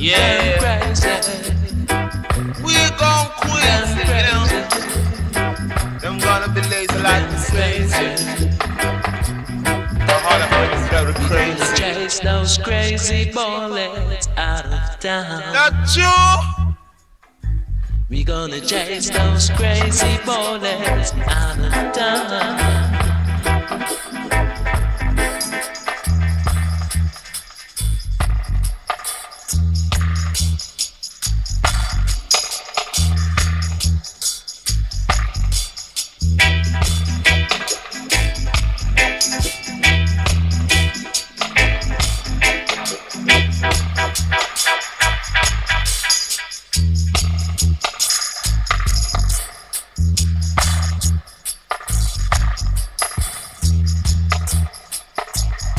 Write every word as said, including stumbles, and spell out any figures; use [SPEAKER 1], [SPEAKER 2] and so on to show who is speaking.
[SPEAKER 1] Yeah.
[SPEAKER 2] crazy.
[SPEAKER 1] We gon' crazy, you know. Them gonna be lazy like the crazy. The heart of it is very
[SPEAKER 2] Gonna
[SPEAKER 1] crazy.
[SPEAKER 2] chase those crazy bullets out of town.
[SPEAKER 1] Not you.
[SPEAKER 2] We gonna chase those crazy bullets out of town.